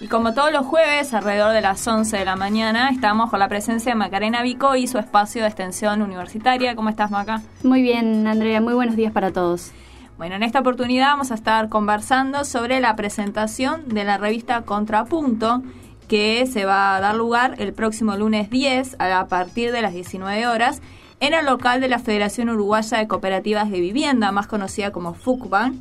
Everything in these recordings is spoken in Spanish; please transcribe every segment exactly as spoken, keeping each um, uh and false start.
Y como todos los jueves, alrededor de las once de la mañana, estamos con la presencia de Macarena Vico y su espacio de extensión universitaria. ¿Cómo estás, Maca? Muy bien, Andrea. Muy buenos días para todos. Bueno, en esta oportunidad vamos a estar conversando sobre la presentación de la revista Contrapunto, que se va a dar lugar el próximo lunes diez a partir de las diecinueve horas en el local de la Federación Uruguaya de Cooperativas de Vivienda, más conocida como FUCBAN.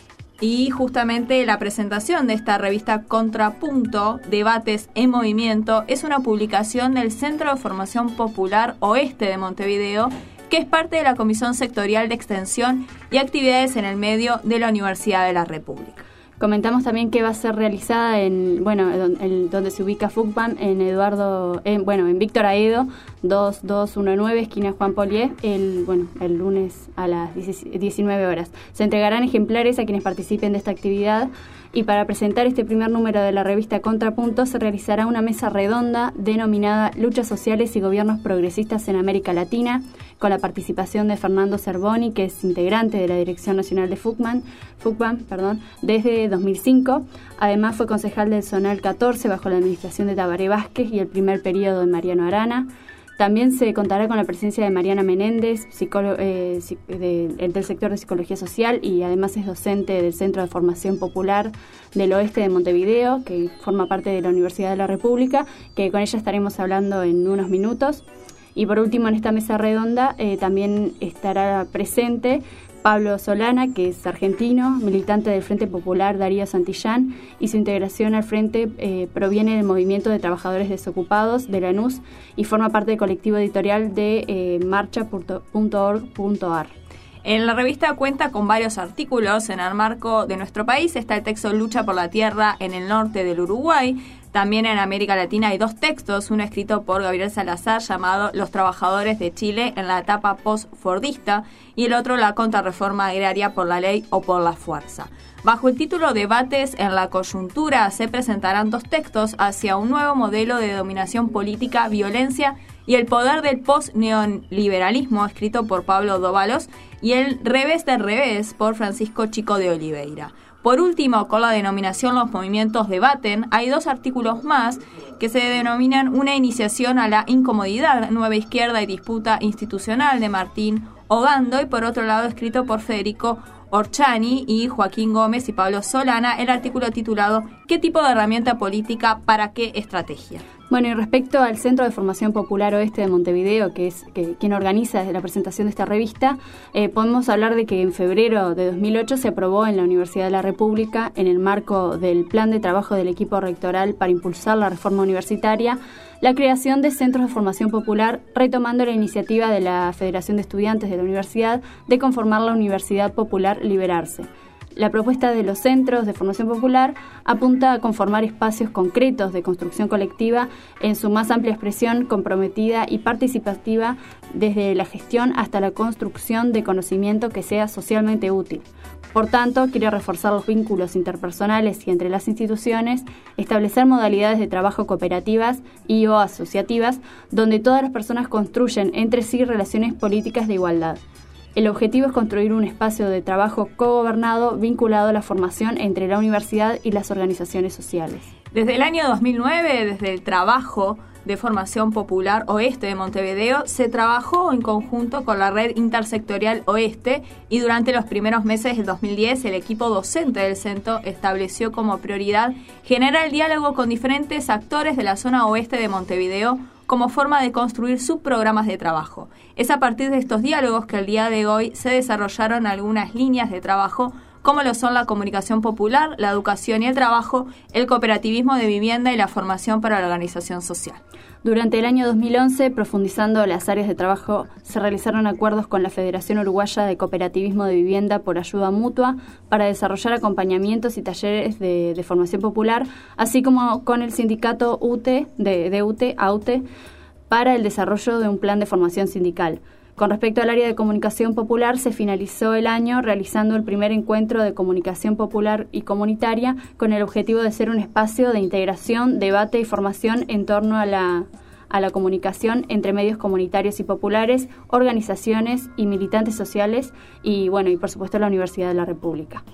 Y justamente la presentación de esta revista Contrapunto, Debates en Movimiento, es una publicación del Centro de Formación Popular Oeste de Montevideo, que es parte de la Comisión Sectorial de Extensión y Actividades en el Medio de la Universidad de la República. Comentamos también que va a ser realizada en, bueno, en, donde se ubica FUCBAN, en Eduardo, en, bueno, en Víctor Aedo, dos dos uno nueve, esquina Juan Polié, el, bueno, el lunes a las diecinueve horas. Se entregarán ejemplares a quienes participen de esta actividad. Y para presentar este primer número de la revista Contrapunto se realizará una mesa redonda denominada Luchas Sociales y Gobiernos Progresistas en América Latina, con la participación de Fernando Cervoni, que es integrante de la Dirección Nacional de FUCBAN, FUCBAN perdón, desde dos mil cinco. Además fue concejal del Zonal catorce bajo la administración de Tabaré Vázquez y el primer periodo de Mariano Arana. También se contará con la presencia de Mariana Menéndez, psicólogo, eh, de, del sector de Psicología Social, y además es docente del Centro de Formación Popular del Oeste de Montevideo, que forma parte de la Universidad de la República, que con ella estaremos hablando en unos minutos. Y por último, en esta mesa redonda eh, también estará presente Pablo Solana, que es argentino, militante del Frente Popular Darío Santillán, y su integración al Frente eh, proviene del Movimiento de Trabajadores Desocupados de Lanús y forma parte del colectivo editorial de eh, marcha punto org punto ar. En la revista cuenta con varios artículos. En el marco de nuestro país está el texto Lucha por la Tierra en el norte del Uruguay. También en América Latina hay dos textos, uno escrito por Gabriel Salazar llamado Los Trabajadores de Chile en la etapa post-fordista y el otro La Contrarreforma Agraria por la Ley o por la Fuerza. Bajo el título Debates en la Coyuntura se presentarán dos textos hacia un nuevo modelo de dominación política, violencia y el poder del post-neoliberalismo, escrito por Pablo Dóvalos, y El Revés del Revés por Francisco Chico de Oliveira. Por último, con la denominación Los Movimientos Debaten, hay dos artículos más que se denominan Una iniciación a la incomodidad, Nueva Izquierda y Disputa Institucional, de Martín Ogando, y por otro lado, escrito por Federico Orchani y Joaquín Gómez y Pablo Solana, el artículo titulado ¿Qué tipo de herramienta política para qué estrategia? Bueno, y respecto al Centro de Formación Popular Oeste de Montevideo, que es que, quien organiza la presentación de esta revista, eh, podemos hablar de que en febrero de dos mil ocho se aprobó en la Universidad de la República, en el marco del plan de trabajo del equipo rectoral para impulsar la reforma universitaria, la creación de centros de formación popular, retomando la iniciativa de la Federación de Estudiantes de la Universidad de conformar la Universidad Popular Liberarse. La propuesta de los centros de formación popular apunta a conformar espacios concretos de construcción colectiva en su más amplia expresión, comprometida y participativa, desde la gestión hasta la construcción de conocimiento que sea socialmente útil. Por tanto, quiere reforzar los vínculos interpersonales y entre las instituciones, establecer modalidades de trabajo cooperativas y o asociativas, donde todas las personas construyen entre sí relaciones políticas de igualdad. El objetivo es construir un espacio de trabajo cogobernado vinculado a la formación entre la universidad y las organizaciones sociales. Desde el año dos mil nueve, desde el trabajo de Formación Popular Oeste de Montevideo, se trabajó en conjunto con la Red Intersectorial Oeste y durante los primeros meses del dos mil diez el equipo docente del centro estableció como prioridad generar el diálogo con diferentes actores de la zona oeste de Montevideo como forma de construir subprogramas de trabajo. Es a partir de estos diálogos que el día de hoy se desarrollaron algunas líneas de trabajo, como lo son la comunicación popular, la educación y el trabajo, el cooperativismo de vivienda y la formación para la organización social. Durante el año dos mil once, profundizando las áreas de trabajo, se realizaron acuerdos con la Federación Uruguaya de Cooperativismo de Vivienda por ayuda mutua para desarrollar acompañamientos y talleres de, de formación popular, así como con el sindicato U T E, de, de U T E, A U T E, para el desarrollo de un plan de formación sindical. Con respecto al área de comunicación popular, se finalizó el año realizando el primer encuentro de comunicación popular y comunitaria con el objetivo de ser un espacio de integración, debate y formación en torno a la, a la comunicación entre medios comunitarios y populares, organizaciones y militantes sociales y, bueno, y por supuesto la Universidad de la República.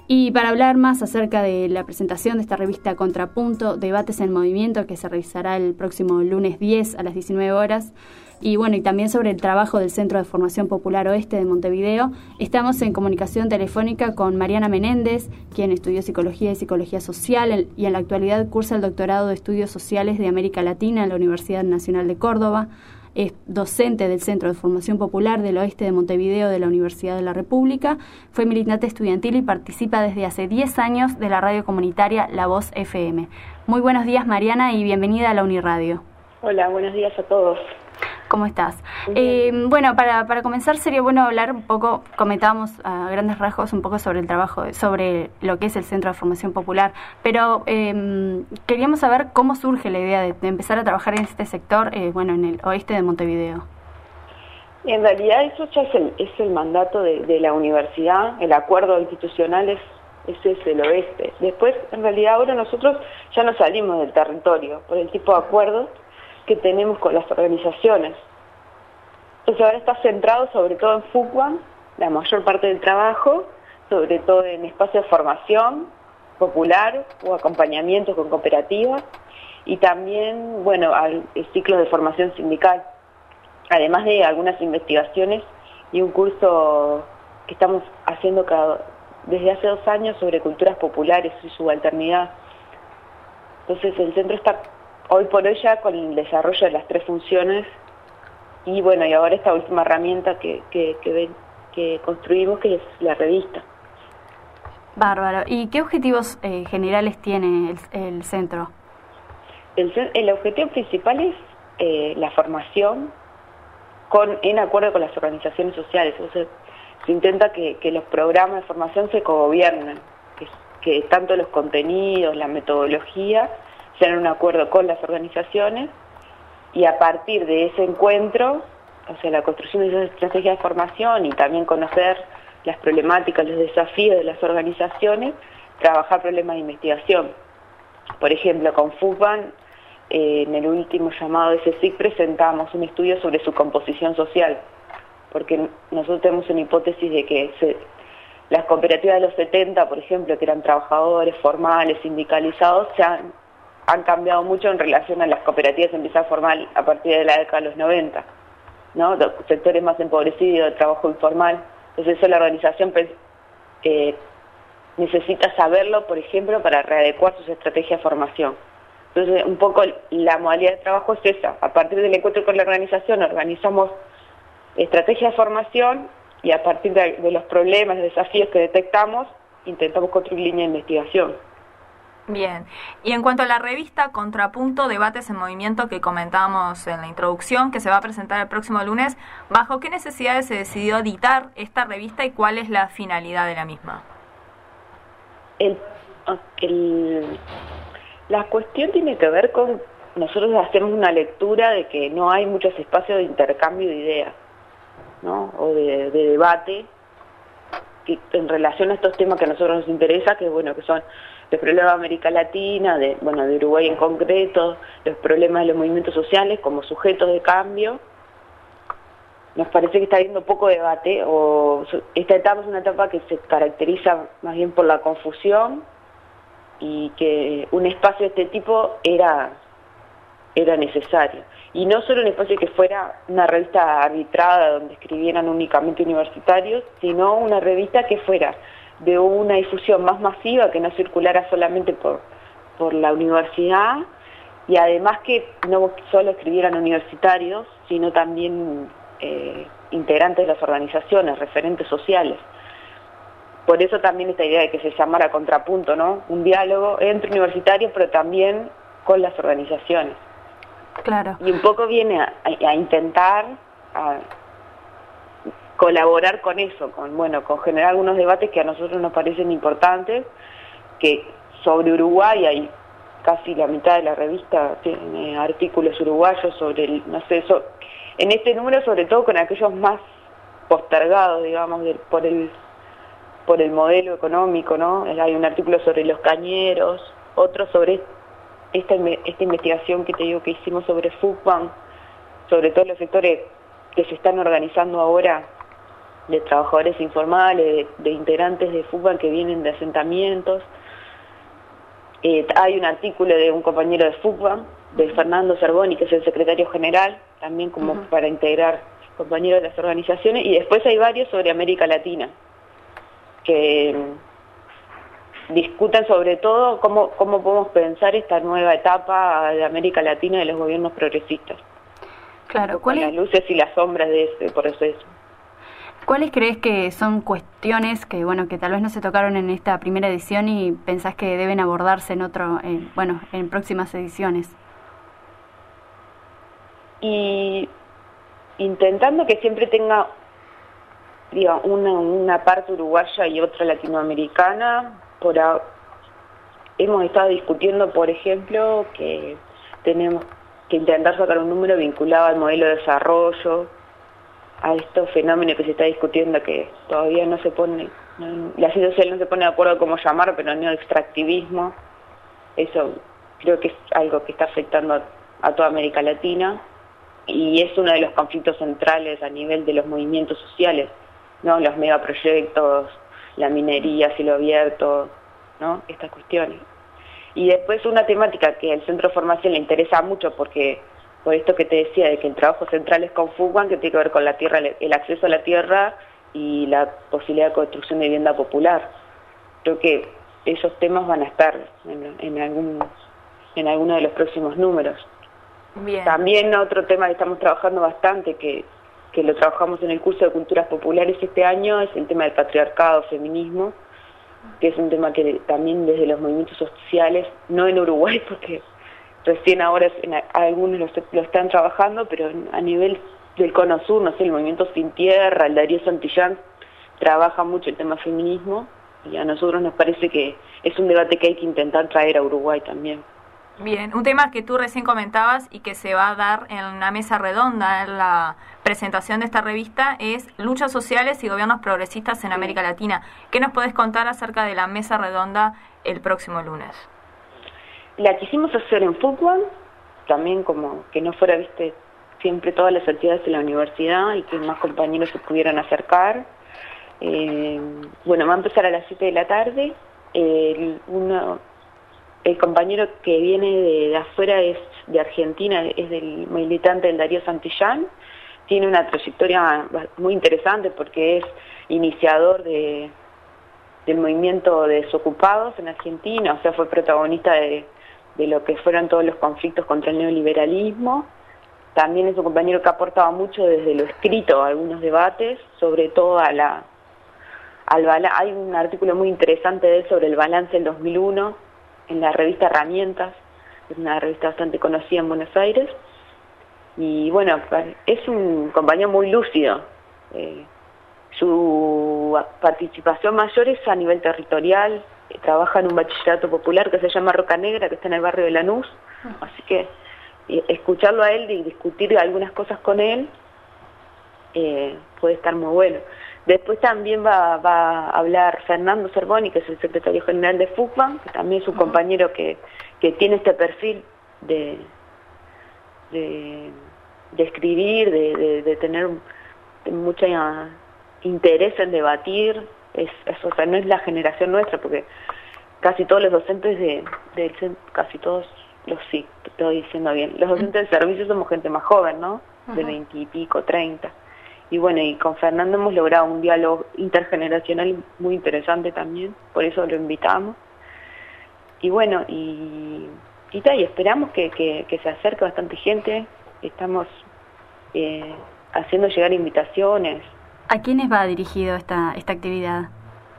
Y para hablar más acerca de la presentación de esta revista Contrapunto, Debates en Movimiento, que se realizará el próximo lunes diez a las diecinueve horas, y bueno, y también sobre el trabajo del Centro de Formación Popular Oeste de Montevideo, estamos en comunicación telefónica con Mariana Menéndez, quien estudió Psicología y Psicología Social y en la actualidad cursa el doctorado de Estudios Sociales de América Latina en la Universidad Nacional de Córdoba. Es docente del Centro de Formación Popular del Oeste de Montevideo de la Universidad de la República, fue militante estudiantil y participa desde hace diez años de la radio comunitaria La Voz F M. Muy buenos días, Mariana, y bienvenida a la Uniradio. Hola, buenos días a todos. ¿Cómo estás? Eh, bueno, para, para comenzar sería bueno hablar un poco, comentábamos a grandes rasgos un poco sobre el trabajo, sobre lo que es el Centro de Formación Popular, pero eh, queríamos saber cómo surge la idea de, de empezar a trabajar en este sector, eh, bueno, en el oeste de Montevideo. En realidad eso ya es el, es el mandato de, de la universidad, el acuerdo institucional es, ese es el oeste. Después, en realidad ahora nosotros ya no salimos del territorio por el tipo de acuerdos que tenemos con las organizaciones. Entonces ahora está centrado sobre todo en FUCBAN, la mayor parte del trabajo, sobre todo en espacios de formación popular o acompañamiento con cooperativas y también, bueno, al ciclos de formación sindical, además de algunas investigaciones y un curso que estamos haciendo cada, desde hace dos años sobre culturas populares y subalternidad. Entonces el centro está hoy por hoy ya con el desarrollo de las tres funciones y bueno, y ahora esta última herramienta que, que, que, ven, que construimos, que es la revista. Bárbaro. ¿Y qué objetivos eh, generales tiene el, el centro? El, el objetivo principal es eh, la formación con, en acuerdo con las organizaciones sociales. O sea, se intenta que, que los programas de formación se cogobiernen, que, que tanto los contenidos, la metodología, sean un acuerdo con las organizaciones y a partir de ese encuentro, o sea, la construcción de esas estrategias de formación y también conocer las problemáticas, los desafíos de las organizaciones, trabajar problemas de investigación. Por ejemplo, con FUCBAN, eh, en el último llamado de CSIC presentamos un estudio sobre su composición social, porque nosotros tenemos una hipótesis de que se, las cooperativas de los setenta, por ejemplo, que eran trabajadores formales, sindicalizados, se han han cambiado mucho en relación a las cooperativas que empezaron a formar a partir de la década de los noventa, ¿no? Los sectores más empobrecidos, de trabajo informal. Entonces eso la organización eh, necesita saberlo, por ejemplo, para readecuar sus estrategias de formación. Entonces un poco la modalidad de trabajo es esa. A partir del encuentro con la organización organizamos estrategias de formación y a partir de, de los problemas, los desafíos que detectamos, intentamos construir línea de investigación. Bien, y en cuanto a la revista Contrapunto, Debates en Movimiento que comentábamos en la introducción, que se va a presentar el próximo lunes, ¿bajo qué necesidades se decidió editar esta revista y cuál es la finalidad de la misma? El, el, la cuestión tiene que ver con, nosotros hacemos una lectura de que no hay muchos espacios de intercambio de ideas, ¿no? O de, de debate que, en relación a estos temas que a nosotros nos interesa, que bueno, que son los problemas de América Latina, de, bueno, de Uruguay en concreto, los problemas de los movimientos sociales como sujetos de cambio. Nos parece que está habiendo poco debate, o esta etapa es una etapa que se caracteriza más bien por la confusión y que un espacio de este tipo era, era necesario. Y no solo un espacio que fuera una revista arbitrada donde escribieran únicamente universitarios, sino una revista que fuera de una difusión más masiva, que no circulara solamente por, por la universidad y además que no solo escribieran universitarios, sino también eh, integrantes de las organizaciones, referentes sociales. Por eso también esta idea de que se llamara Contrapunto, ¿no? Un diálogo entre universitarios, pero también con las organizaciones. Claro. Y un poco viene a, a intentar a colaborar con eso, con bueno, con generar algunos debates que a nosotros nos parecen importantes, que sobre Uruguay hay casi la mitad de la revista tiene artículos uruguayos sobre el, no sé, so, en este número sobre todo con aquellos más postergados, digamos, del, por el por el modelo económico, ¿no? Hay un artículo sobre los cañeros, otro sobre esta, esta investigación que te digo que hicimos sobre FUCBAN, sobre todos los sectores que se están organizando ahora de trabajadores informales, de, de integrantes de FUCBAN que vienen de asentamientos. Eh, hay un artículo de un compañero de FUCBAN, de Fernando Zerboni, que es el secretario general, también como uh-huh. para integrar compañeros de las organizaciones, y después hay varios sobre América Latina, que discutan sobre todo cómo, cómo podemos pensar esta nueva etapa de América Latina de los gobiernos progresistas. Claro, ¿cuál es? Las luces y las sombras de ese proceso. ¿Cuáles crees que son cuestiones que, bueno, que tal vez no se tocaron en esta primera edición y pensás que deben abordarse en otro, eh, bueno, en próximas ediciones? Y intentando que siempre tenga, digo, una, una parte uruguaya y otra latinoamericana. Por a, hemos estado discutiendo, por ejemplo, que tenemos que intentar sacar un número vinculado al modelo de desarrollo, a estos fenómenos que se está discutiendo, que todavía no se pone, no, la ciencia social no se pone de acuerdo cómo llamar, pero neoextractivismo. Eso creo que es algo que está afectando a, a toda América Latina, y es uno de los conflictos centrales a nivel de los movimientos sociales, ¿no? Los megaproyectos, la minería, cielo abierto, ¿no? Estas cuestiones. Y después una temática que al Centro de Formación le interesa mucho, porque por esto que te decía, de que el trabajo central es con FUCBAN, que tiene que ver con la tierra, el acceso a la tierra y la posibilidad de construcción de vivienda popular. Creo que esos temas van a estar en, en algún en alguno de los próximos números. Bien. También otro tema que estamos trabajando bastante, que, que lo trabajamos en el curso de Culturas Populares este año, es el tema del patriarcado, feminismo, que es un tema que también desde los movimientos sociales, no en Uruguay, porque recién ahora en, algunos lo, lo están trabajando, pero a nivel del Cono Sur, no sé, el movimiento Sin Tierra, el Darío Santillán, trabaja mucho el tema feminismo, y a nosotros nos parece que es un debate que hay que intentar traer a Uruguay también. Bien, un tema que tú recién comentabas y que se va a dar en una mesa redonda en la presentación de esta revista es luchas sociales y gobiernos progresistas en América Latina. ¿Qué nos podés contar acerca de la mesa redonda el próximo lunes? La quisimos hacer en FUCBAN, también como que no fuera, viste, siempre todas las actividades en la universidad y que más compañeros se pudieran acercar. Eh, bueno, va a empezar a las siete de la tarde. Eh, uno... El compañero que viene de, de afuera es de Argentina, es del militante del Darío Santillán, tiene una trayectoria muy interesante porque es iniciador de, del movimiento de desocupados en Argentina, o sea, fue protagonista de, de lo que fueron todos los conflictos contra el neoliberalismo. También es un compañero que ha aportado mucho desde lo escrito a algunos debates, sobre todo a la, al bala, hay un artículo muy interesante de él sobre el balance del dos mil uno, en la revista Herramientas, es una revista bastante conocida en Buenos Aires, y bueno, es un compañero muy lúcido. Eh, su participación mayor es a nivel territorial, eh, trabaja en un bachillerato popular que se llama Roca Negra, que está en el barrio de Lanús, así que eh, escucharlo a él y discutir algunas cosas con él eh, puede estar muy bueno. Después también va, va a hablar Fernando Zerboni, que es el secretario general de FUCBAN, que también es un compañero que, que tiene este perfil de, de, de escribir, de, de, de tener mucho interés en debatir. Es, es, o sea, no es la generación nuestra, porque casi todos los docentes de, de casi todos los sí, te estoy diciendo bien, los docentes de servicio somos gente más joven, ¿no? De veinte y pico, treinta. Y bueno, y con Fernando hemos logrado un diálogo intergeneracional muy interesante también, por eso lo invitamos. Y bueno, y, y, tal, y esperamos que, que, que se acerque bastante gente. Estamos eh, haciendo llegar invitaciones. ¿A quiénes va dirigido esta, esta actividad?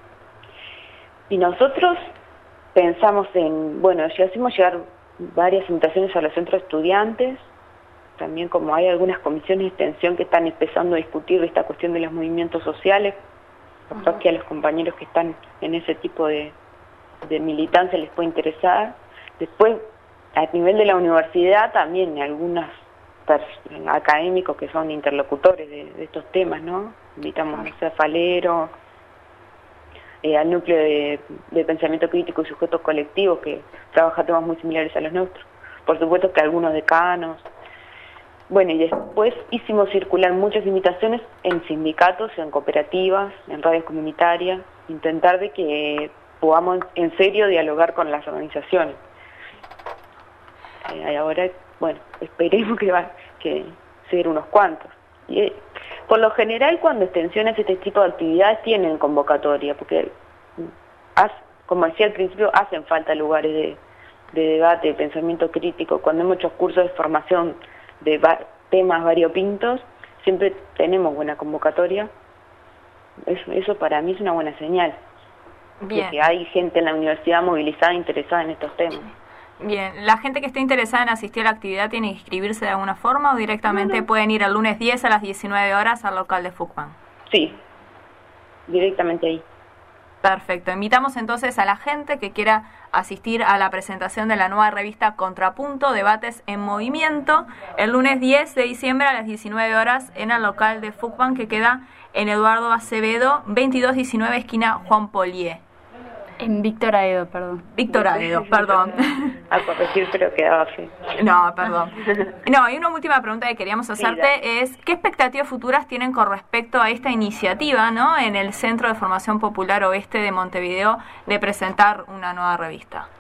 Y nosotros pensamos en, bueno, ya hicimos llegar varias invitaciones a los centros de estudiantes. También como hay algunas comisiones de extensión que están empezando a discutir esta cuestión de los movimientos sociales, capaz uh-huh. que a los compañeros que están en ese tipo de, de militancia les puede interesar. Después, a nivel de la universidad, también algunos académicos que son interlocutores de, de estos temas, ¿no? Invitamos uh-huh. a Falero, eh, al núcleo de, de pensamiento crítico y sujetos colectivos, que trabaja temas muy similares a los nuestros. Por supuesto que algunos decanos. Bueno, y después hicimos circular muchas invitaciones en sindicatos, en cooperativas, en radios comunitarias, intentar de que podamos en serio dialogar con las organizaciones. Eh, ahora, bueno, esperemos que va que ser unos cuantos. Y, eh, por lo general, cuando extensiones este tipo de actividades tienen convocatoria, porque, has, como decía al principio, hacen falta lugares de, de debate, de pensamiento crítico. Cuando hay muchos cursos de formación de va temas variopintos, siempre tenemos buena convocatoria. Eso, eso para mí es una buena señal. Bien. De que hay gente en la universidad movilizada, interesada en estos temas. Bien, ¿la gente que esté interesada en asistir a la actividad tiene que inscribirse de alguna forma o directamente no, no. pueden ir el lunes diez a las diecinueve horas al local de Fucman? Sí, directamente ahí. Perfecto. Invitamos entonces a la gente que quiera asistir a la presentación de la nueva revista Contrapunto, Debates en Movimiento, el lunes diez de diciembre a las diecinueve horas en el local de Fucman, que queda en Eduardo Acevedo, veintidós diecinueve, esquina Juan Polié. En Víctor Aedo, perdón. Víctor Aedo, perdón. A corregir, pero quedaba así. No, perdón. No, y una última pregunta que queríamos hacerte sí, es, ¿qué expectativas futuras tienen con respecto a esta iniciativa, ¿no?, en el Centro de Formación Popular Oeste de Montevideo de presentar una nueva revista?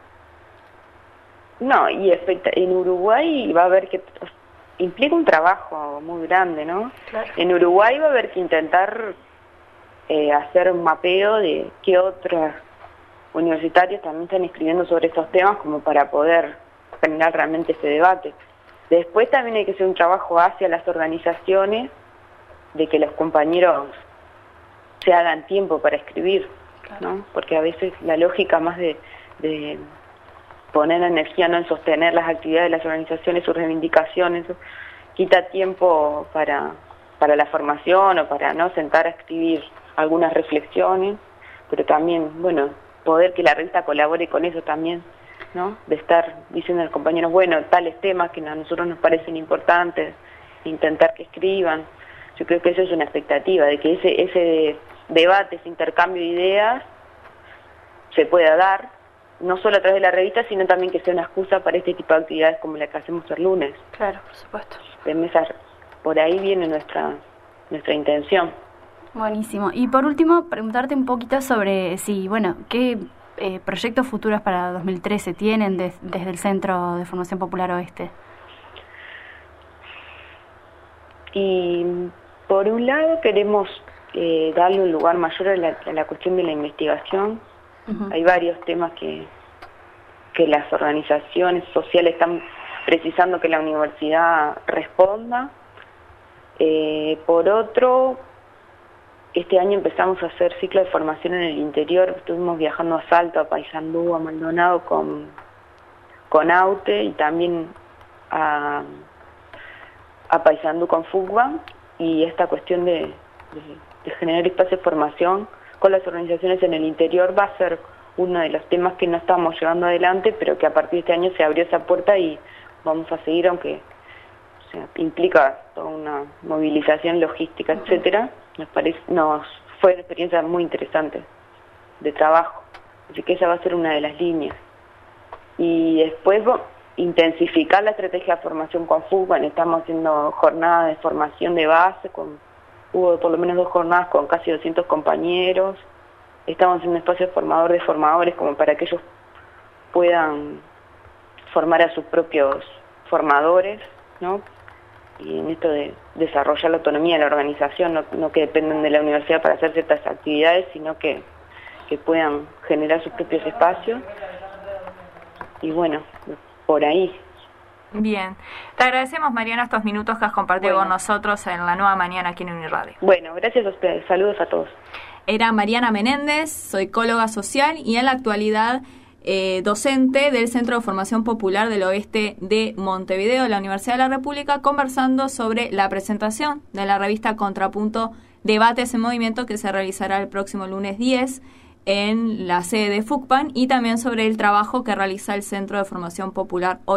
No, y en Uruguay va a haber que... implica un trabajo muy grande, ¿no? Claro. En Uruguay va a haber que intentar eh, hacer un mapeo de qué otras universitarios también están escribiendo sobre estos temas como para poder generar realmente ese debate. Después también hay que hacer un trabajo hacia las organizaciones de que los compañeros se hagan tiempo para escribir, ¿no? Porque a veces la lógica más de, de poner energía no en sostener las actividades de las organizaciones, sus reivindicaciones, quita tiempo para, para la formación o para no sentar a escribir algunas reflexiones, pero también, bueno, poder que la revista colabore con eso también, ¿no? De estar diciendo a los compañeros, bueno, tales temas que a nosotros nos parecen importantes, intentar que escriban. Yo creo que eso es una expectativa, de que ese, ese debate, ese intercambio de ideas se pueda dar, no solo a través de la revista, sino también que sea una excusa para este tipo de actividades como la que hacemos el lunes. Claro, por supuesto. De mesas, por ahí viene nuestra, nuestra intención. Buenísimo. Y por último, preguntarte un poquito sobre si, bueno, qué eh, proyectos futuros para dos mil trece tienen de, desde el Centro de Formación Popular Oeste. Y por un lado queremos eh, darle un lugar mayor a la, a la cuestión de la investigación. Uh-huh. Hay varios temas que, que las organizaciones sociales están precisando que la universidad responda. Eh, por otro, este año empezamos a hacer ciclo de formación en el interior. Estuvimos viajando a Salto, a Paysandú, a Maldonado con, con AUTE y también a, a Paysandú con Fucman. Y esta cuestión de, de, de generar espacios de formación con las organizaciones en el interior va a ser uno de los temas que no estamos llevando adelante, pero que a partir de este año se abrió esa puerta y vamos a seguir, aunque o sea, implica toda una movilización logística, etcétera. Nos parece, nos fue una experiencia muy interesante de trabajo, así que esa va a ser una de las líneas. Y después bueno, intensificar la estrategia de formación con Fucman. Estamos haciendo jornadas de formación de base, con hubo por lo menos dos jornadas con casi doscientos compañeros. Estamos en un espacio formador de formadores como para que ellos puedan formar a sus propios formadores, ¿no? Y en esto de desarrollar la autonomía de la organización, no, no que dependan de la universidad para hacer ciertas actividades, sino que, que puedan generar sus propios espacios. Y bueno, por ahí. Bien. Te agradecemos, Mariana, estos minutos que has compartido bueno. con nosotros en la nueva mañana aquí en Uniradio. Bueno, gracias a ustedes. Saludos a todos. Era Mariana Menéndez, soy psicóloga social y en la actualidad eh, docente del Centro de Formación Popular del Oeste de Montevideo, de la Universidad de la República, conversando sobre la presentación de la revista Contrapunto, Debates en Movimiento, que se realizará el próximo lunes diez en la sede de Fucman, y también sobre el trabajo que realiza el Centro de Formación Popular